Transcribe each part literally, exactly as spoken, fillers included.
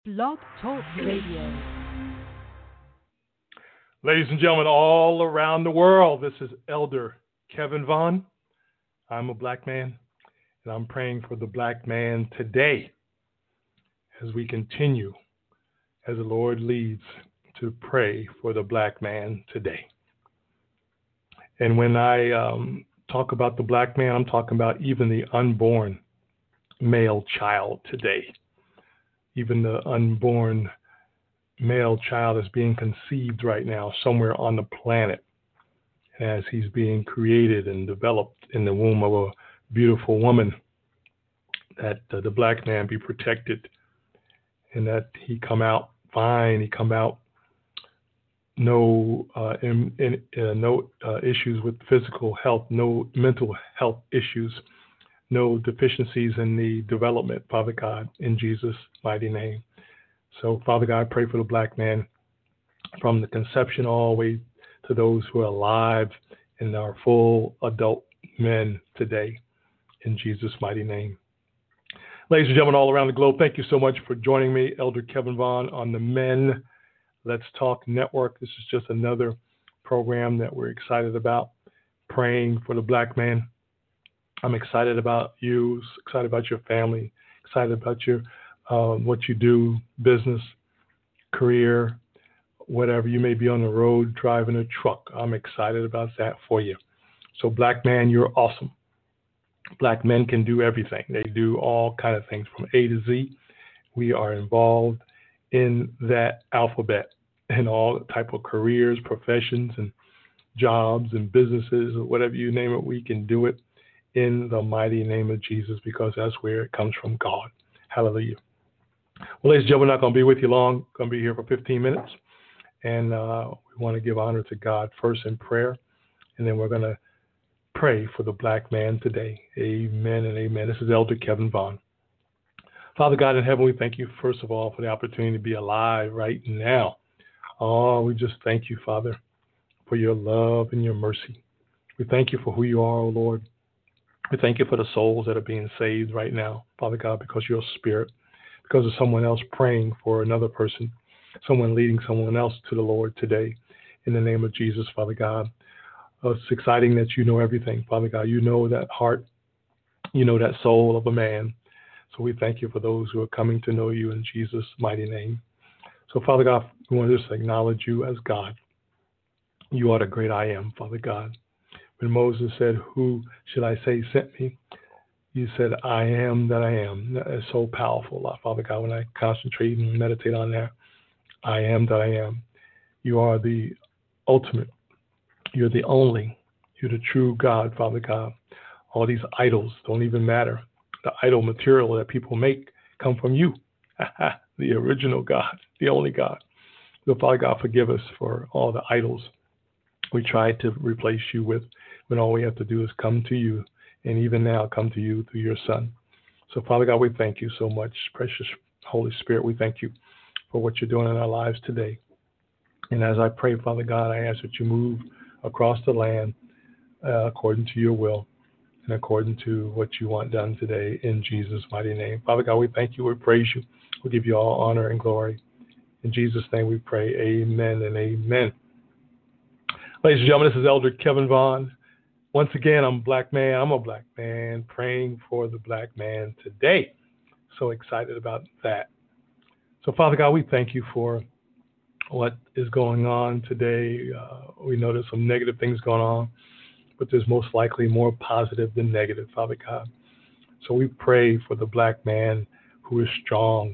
Blog Talk Radio. Ladies and gentlemen, all around the world, this is Elder Kevin Vaughn. I'm a black man, and I'm praying for the black man today as we continue, as the Lord leads, to pray for the black man today. And when I um, talk about the black man, I'm talking about even the unborn male child today. Even the unborn male child is being conceived right now somewhere on the planet as he's being created and developed in the womb of a beautiful woman, that uh, the black man be protected and that he come out fine, he come out no uh, in, in, uh, no uh, issues with physical health, no mental health issues, no deficiencies in the development, Father God, in Jesus' mighty name. So, Father God, I pray for the black man from the conception all the way to those who are alive and are full adult men today, in Jesus' mighty name. Ladies and gentlemen all around the globe, thank you so much for joining me, Elder Kevin Vaughn, on the Men Let's Talk Network. This is just another program that we're excited about, praying for the black man. I'm excited about you, excited about your family, excited about your uh, what you do, business, career, whatever. You may be on the road driving a truck. I'm excited about that for you. So, black man, you're awesome. Black men can do everything. They do all kind of things from A to Z. We are involved in that alphabet in all type of careers, professions, and jobs and businesses, or whatever you name it. We can do it in the mighty name of Jesus, because that's where it comes from, God. Hallelujah. Well, ladies and gentlemen, we're not going to be with you long. We're going to be here for fifteen minutes. And uh, we want to give honor to God first in prayer. And then we're going to pray for the black man today. Amen and amen. This is Elder Kevin Vaughn. Father God in heaven, we thank you, first of all, for the opportunity to be alive right now. Oh, we just thank you, Father, for your love and your mercy. We thank you for who you are, O Lord. We thank you for the souls that are being saved right now, Father God, because you're a spirit, because of someone else praying for another person, someone leading someone else to the Lord today. In the name of Jesus, Father God. Uh, it's exciting that you know everything, Father God. You know that heart, you know that soul of a man. So we thank you for those who are coming to know you in Jesus' mighty name. So, Father God, we want to just acknowledge you as God. You are the great I am, Father God. When Moses said, who should I say sent me? You said, I am that I am. That is so powerful, Father God, when I concentrate and meditate on that. I am that I am. You are the ultimate. You're the only. You're the true God, Father God. All these idols don't even matter. The idol material that people make come from you, the original God, the only God. So, Father God, forgive us for all the idols we tried to replace you with, when all we have to do is come to you, and even now come to you through your Son. So, Father God, we thank you so much, precious Holy Spirit. We thank you for what you're doing in our lives today. And as I pray, Father God, I ask that you move across the land uh, according to your will and according to what you want done today, in Jesus' mighty name. Father God, we thank you. We praise you. We give you all honor and glory. In Jesus' name we pray. Amen and amen. Ladies and gentlemen, this is Elder Kevin Vaughn. Once again, I'm a black man. I'm a black man praying for the black man today. So excited about that. So, Father God, we thank you for what is going on today. Uh, we know there's some negative things going on, but there's most likely more positive than negative, Father God. So we pray for the black man who is strong,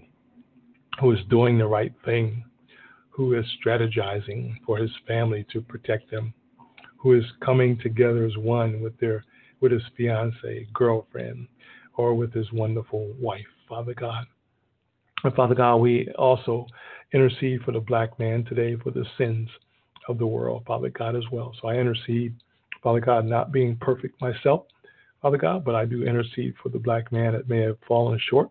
who is doing the right thing, who is strategizing for his family to protect them, who is coming together as one with their with his fiancée, girlfriend, or with his wonderful wife, Father God. And Father God, we also intercede for the black man today for the sins of the world, Father God, as well. So I intercede, Father God, not being perfect myself, Father God, but I do intercede for the black man that may have fallen short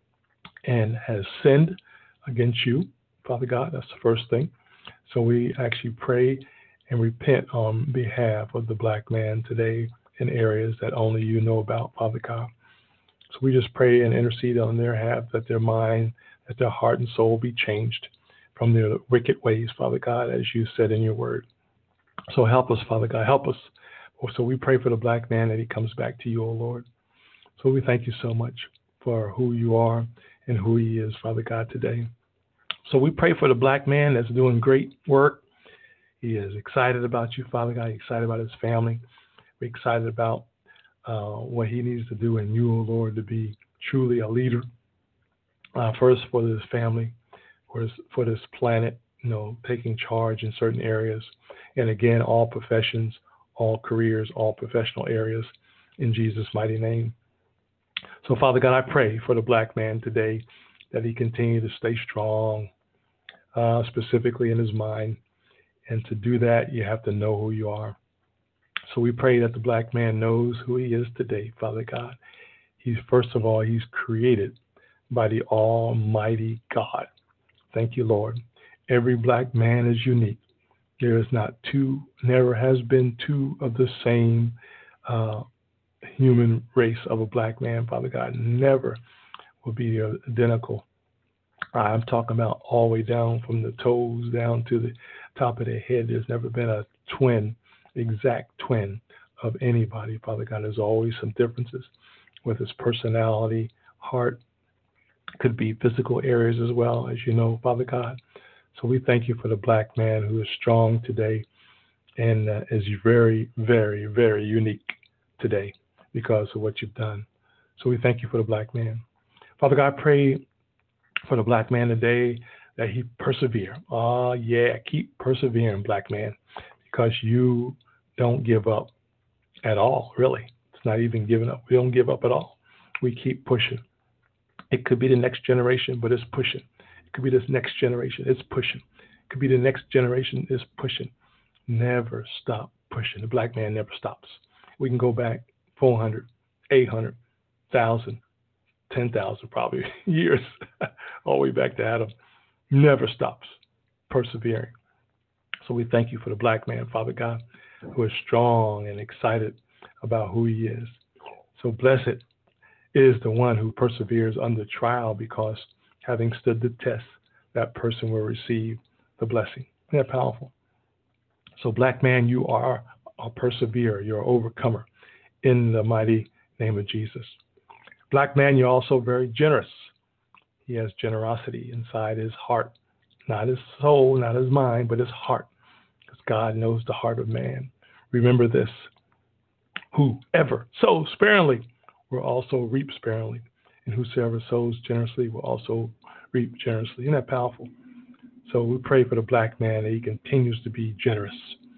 and has sinned against you, Father God. That's the first thing. So we actually pray and repent on behalf of the black man today in areas that only you know about, Father God. So we just pray and intercede on their behalf, that their mind, that their heart and soul be changed from their wicked ways, Father God, as you said in your word. So help us, Father God, help us. So we pray for the black man that he comes back to you, O Lord. So we thank you so much for who you are and who he is, Father God, today. So we pray for the black man that's doing great work. He is excited about you, Father God. He's excited about his family. We're excited about uh, what he needs to do in you, O Lord, to be truly a leader. Uh, first for this family, for this, for this planet, you know, taking charge in certain areas. And again, all professions, all careers, all professional areas, in Jesus' mighty name. So, Father God, I pray for the black man today that he continue to stay strong, uh, specifically in his mind. And to do that, you have to know who you are. So we pray that the black man knows who he is today, Father God. He's, first of all, he's created by the Almighty God. Thank you, Lord. Every black man is unique. There is not two, never has been two of the same uh, human race of a black man, Father God. Never will be identical. I'm talking about all the way down from the toes down to the top of their head. There's never been a twin, exact twin of anybody, Father God. There's always some differences with his personality, heart, could be physical areas as well, as you know, Father God. So we thank you for the black man who is strong today and uh, is very, very, very unique today because of what you've done. So we thank you for the black man. Father God, I pray for the black man today that he persevere. Oh, yeah, keep persevering, black man, because you don't give up at all, really. It's not even giving up. We don't give up at all. We keep pushing. It could be the next generation, but it's pushing. It could be this next generation. It's pushing. It could be the next generation. It's pushing. Never stop pushing. The black man never stops. We can go back four hundred, eight hundred, one thousand, ten thousand probably years, all the way back to Adam. Never stops persevering. So we thank you for the black man, Father God, who is strong and excited about who he is. So blessed is the one who perseveres under trial, because having stood the test, that person will receive the blessing. Isn't that powerful? So black man, you are a perseverer. You're an overcomer in the mighty name of Jesus. Black man, you're also very generous. He has generosity inside his heart, not his soul, not his mind, but his heart, because God knows the heart of man. Remember this: whoever sows sparingly will also reap sparingly, and whosoever sows generously will also reap generously. Isn't that powerful? So we pray for the black man that he continues to be generous,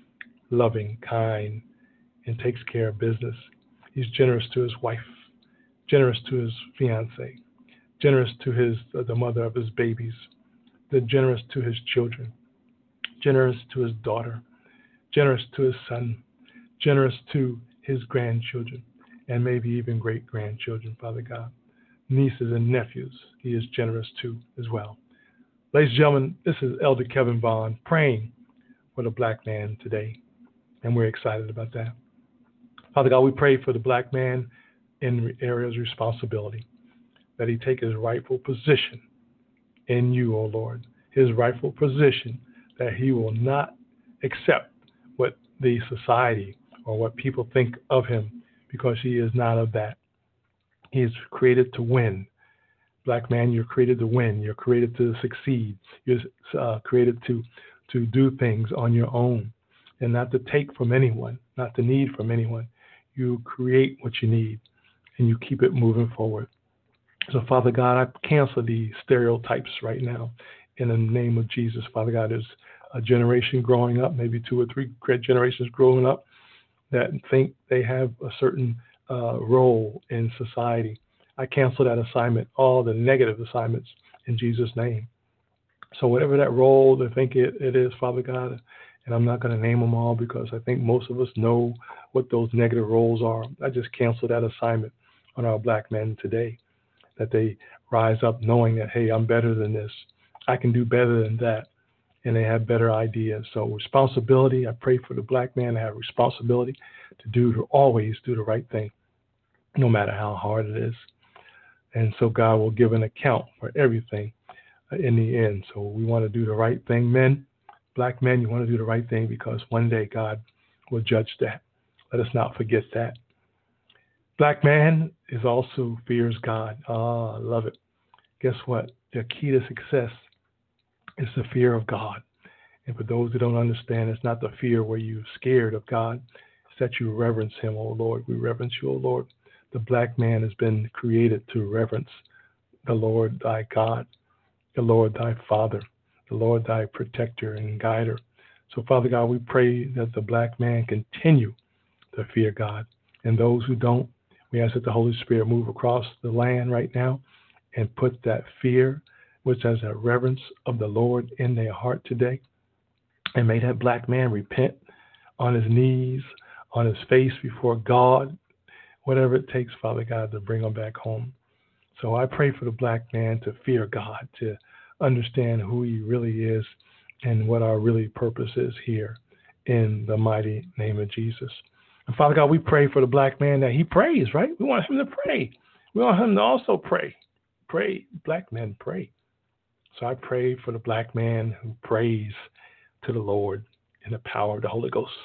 loving, kind, and takes care of business. He's generous to his wife, generous to his fiance, generous to his uh, the mother of his babies, the generous to his children, generous to his daughter, generous to his son, generous to his grandchildren, and maybe even great-grandchildren, Father God. Nieces and nephews, he is generous to as well. Ladies and gentlemen, this is Elder Kevin Vaughn praying for the black man today, and we're excited about that. Father God, we pray for the black man in areas of responsibility, that he take his rightful position in you, O Lord, his rightful position, that he will not accept what the society or what people think of him, because he is not of that. He is created to win. Black man, you're created to win. You're created to succeed. You're uh, created to, to do things on your own and not to take from anyone, not to need from anyone. You create what you need and you keep it moving forward. So, Father God, I cancel these stereotypes right now in the name of Jesus. Father God, there's a generation growing up, maybe two or three great generations growing up, that think they have a certain uh, role in society. I cancel that assignment, all the negative assignments, in Jesus' name. So whatever that role they think it, it is, Father God, and I'm not going to name them all because I think most of us know what those negative roles are. I just cancel that assignment on our black men today, that they rise up knowing that, hey, I'm better than this. I can do better than that. And they have better ideas. So responsibility, I pray for the black man to have responsibility to do, to always do the right thing, no matter how hard it is. And so God will give an account for everything uh, in the end. So we want to do the right thing, men. Black men, you want to do the right thing because one day God will judge that. Let us not forget that. Black man is also fears God. Ah, I love it. Guess what? The key to success is the fear of God. And for those who don't understand, it's not the fear where you're scared of God. It's that you reverence him, O Lord. We reverence you, O Lord. The black man has been created to reverence the Lord thy God, the Lord thy Father, the Lord thy protector and guider. So, Father God, we pray that the black man continue to fear God. And those who don't, we ask that the Holy Spirit move across the land right now and put that fear, which has a reverence of the Lord in their heart today. And may that black man repent on his knees, on his face before God, whatever it takes, Father God, to bring him back home. So I pray for the black man to fear God, to understand who he really is and what our really purpose is here in the mighty name of Jesus. And Father God, we pray for the black man that he prays, right? We want him to pray. We want him to also pray. Pray. Black men pray. So I pray for the black man who prays to the Lord in the power of the Holy Ghost.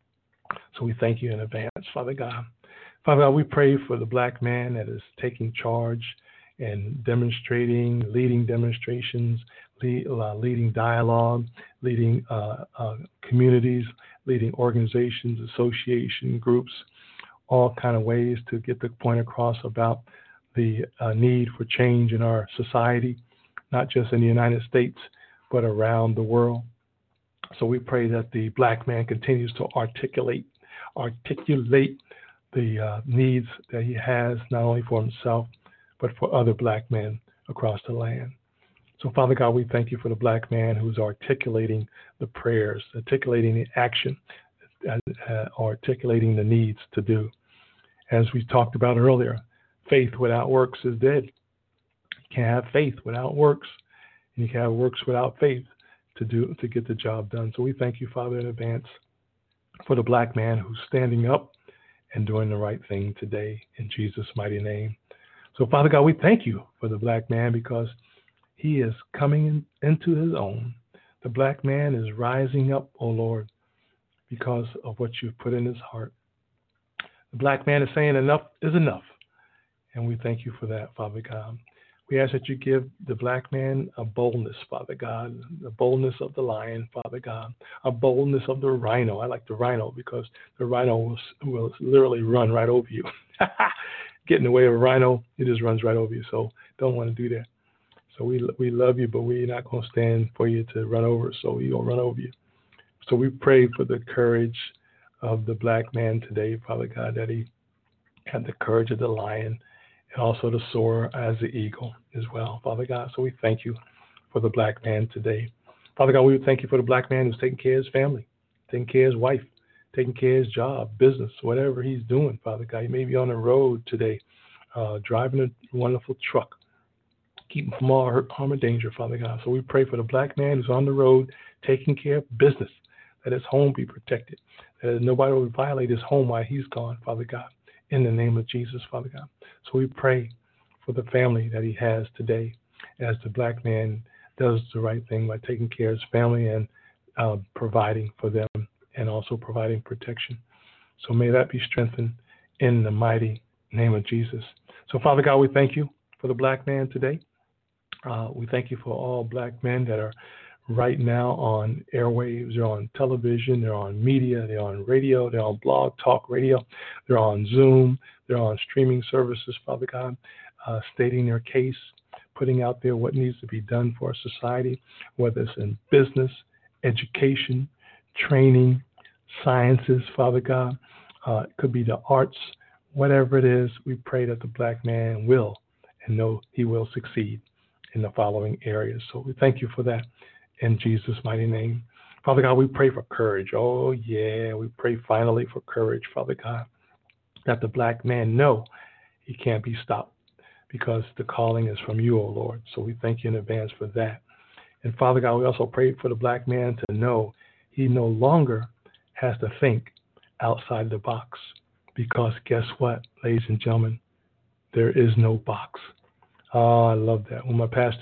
So we thank you in advance, Father God. Father God, we pray for the black man that is taking charge and demonstrating, leading demonstrations, lead, uh, leading dialogue, leading uh, uh, communities, leading organizations, association groups, all kind of ways to get the point across about the uh, need for change in our society, not just in the United States, but around the world. So we pray that the black man continues to articulate, articulate the uh, needs that he has, not only for himself, but for other black men across the land. So, Father God, we thank you for the black man who's articulating the prayers, articulating the action, uh, uh, articulating the needs to do. As we talked about earlier, faith without works is dead. You can't have faith without works, and you can't have works without faith to do to get the job done. So we thank you, Father, in advance for the black man who's standing up and doing the right thing today in Jesus' mighty name. So, Father God, we thank you for the black man because he is coming in, into his own. The black man is rising up, O Lord, because of what you've put in his heart. The black man is saying enough is enough. And we thank you for that, Father God. We ask that you give the black man a boldness, Father God, the boldness of the lion, Father God, a boldness of the rhino. I like the rhino because the rhino will, will literally run right over you. Get in the way of a rhino, it just runs right over you. So don't want to do that. So we we love you, but we're not going to stand for you to run over. So we're going to run over you. So we pray for the courage of the black man today, Father God, that he had the courage of the lion and also to soar as the eagle as well, Father God. So we thank you for the black man today. Father God, we thank you for the black man who's taking care of his family, taking care of his wife, taking care of his job, business, whatever he's doing, Father God. He may be on the road today, uh, driving a wonderful truck. Keep him from all hurt, harm, and danger, Father God. So we pray for the black man who's on the road, taking care of business, that his home be protected, that nobody will violate his home while he's gone, Father God, in the name of Jesus, Father God. So we pray for the family that he has today as the black man does the right thing by taking care of his family and uh, providing for them and also providing protection. So may that be strengthened in the mighty name of Jesus. So, Father God, we thank you for the black man today. Uh, we thank you for all black men that are right now on airwaves, they're on television, they're on media, they're on radio, they're on blog talk radio, they're on Zoom, they're on streaming services, Father God, uh, stating their case, putting out there what needs to be done for our society, whether it's in business, education, training, sciences, Father God. Uh, it could be the arts, whatever it is, we pray that the black man will and know he will succeed in the following areas. So we thank you for that in Jesus' mighty name. Father God, we pray for courage. Oh, yeah, we pray finally for courage, Father God, that the black man know he can't be stopped because the calling is from you, O Lord. So we thank you in advance for that. And Father God, we also pray for the black man to know he no longer has to think outside the box because guess what, ladies and gentlemen, there is no box. Oh, I love that. When my pastor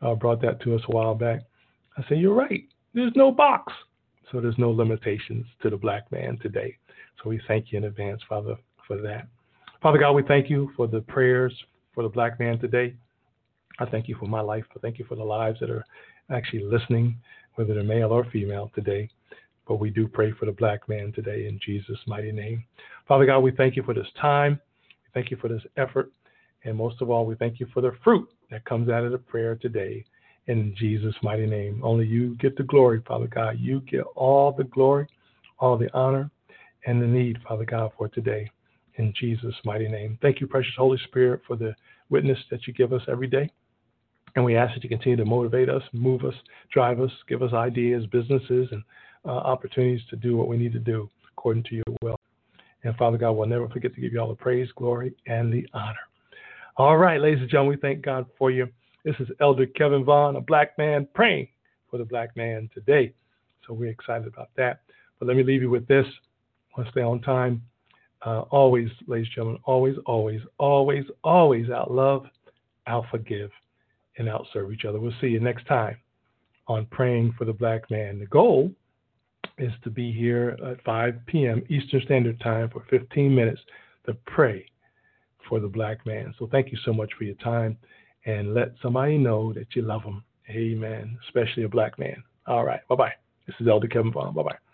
uh, brought that to us a while back. I said, you're right. There's no box. So there's no limitations to the black man today. So we thank you in advance, Father, for that. Father God, we thank you for the prayers for the black man today. I thank you for my life. I thank you for the lives that are actually listening, whether they're male or female today. But we do pray for the black man today in Jesus' mighty name. Father God, we thank you for this time. We thank you for this effort. And most of all, we thank you for the fruit that comes out of the prayer today in Jesus' mighty name. Only you get the glory, Father God. You get all the glory, all the honor, and the need, Father God, for today in Jesus' mighty name. Thank you, precious Holy Spirit, for the witness that you give us every day. And we ask that you continue to motivate us, move us, drive us, give us ideas, businesses, and uh, opportunities to do what we need to do according to your will. And Father God, we'll never forget to give you all the praise, glory, and the honor. All right, ladies and gentlemen, we thank God for you. This is Elder Kevin Vaughn, a black man praying for the black man today. So we're excited about that. But let me leave you with this. I want to stay on time. Uh, always, ladies and gentlemen, always, always, always, always out love, out forgive, and out serve each other. We'll see you next time on Praying for the Black Man. The goal is to be here at five p.m. Eastern Standard Time for fifteen minutes to pray for the black man. So thank you so much for your time, and let somebody know that you love them. Amen. Especially a black man. All right. Bye-bye. This is Elder Kevin Vaughn. Bye-bye.